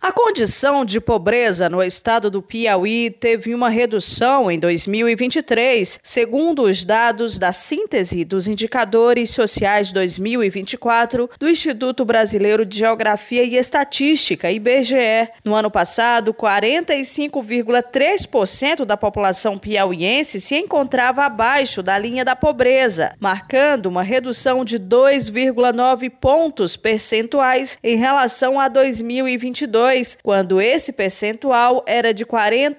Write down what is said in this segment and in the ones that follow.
A condição de pobreza no estado do Piauí teve uma redução em 2023, segundo os dados da Síntese dos Indicadores Sociais 2024 do Instituto Brasileiro de Geografia e Estatística, IBGE. No ano passado, 45,3% da população piauiense se encontrava abaixo da linha da pobreza, marcando uma redução de 2,9 pontos percentuais em relação a 2022, quando esse percentual era de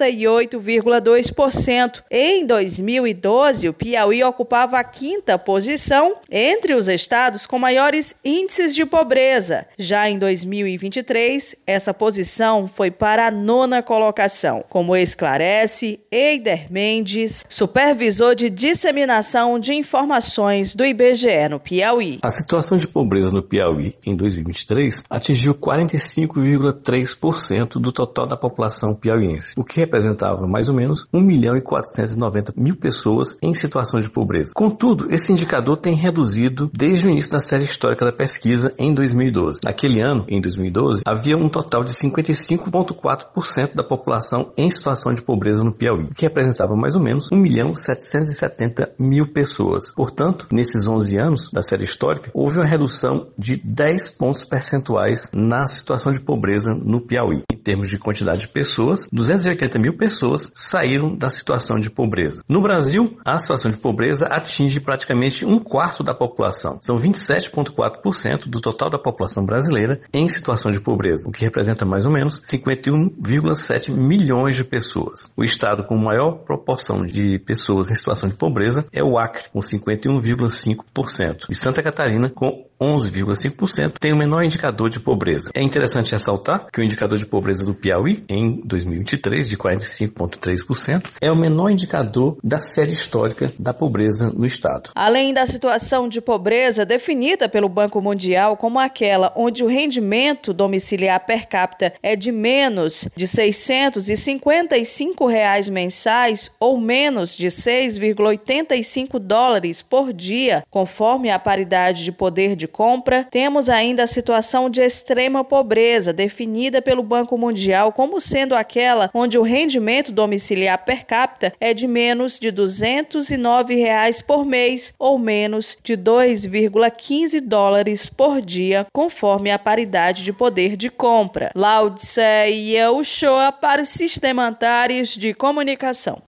48,2%. Em 2012, o Piauí ocupava a quinta posição entre os estados com maiores índices de pobreza. Já em 2023, essa posição foi para a nona colocação, como esclarece Eider Mendes, supervisor de disseminação de informações do IBGE no Piauí. A situação de pobreza no Piauí em 2023 atingiu 45,3% do total da população piauiense, o que representava mais ou menos 1.490.000 pessoas em situação de pobreza. Contudo, esse indicador tem reduzido desde o início da série histórica da pesquisa em 2012. Naquele ano, em 2012, havia um total de 55,4% da população em situação de pobreza no Piauí, o que representava mais ou menos 1.770.000 pessoas. Portanto, nesses 11 anos da série histórica, houve uma redução de 10 pontos percentuais na situação de pobreza no Piauí. Em termos de quantidade de pessoas, 280.000 pessoas saíram da situação de pobreza. No Brasil, a situação de pobreza atinge praticamente um quarto da população. São 27,4% do total da população brasileira em situação de pobreza, o que representa mais ou menos 51,7 milhões de pessoas. O estado com maior proporção de pessoas em situação de pobreza é o Acre, com 51,5%. E Santa Catarina, com 11,5%, tem o menor indicador de pobreza. É interessante ressaltar que o indicador de pobreza do Piauí, em 2023, de 45,3%, é o menor indicador da série histórica da pobreza no estado. Além da situação de pobreza definida pelo Banco Mundial como aquela onde o rendimento domiciliar per capita é de menos de R$ 655 mensais ou menos de 6,85 dólares por dia, conforme a paridade de poder de compra, temos ainda a situação de extrema pobreza, definida pelo Banco Mundial como sendo aquela onde o rendimento domiciliar per capita é de menos de R$ 209 por mês ou menos de 2,15 dólares por dia, conforme a paridade de poder de compra. Laodiceia Uchoa para o Sistema Antares de Comunicação.